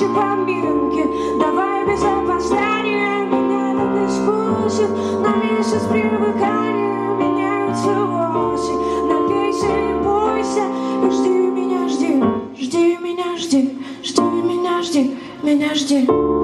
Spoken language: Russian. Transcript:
наши поминки. Давай без опоздания, меня так не спустит. На месяц привыкания меняются волосы. Напейся и бойся, и жди меня, жди. Жди меня, жди, жди меня, жди, меня жди.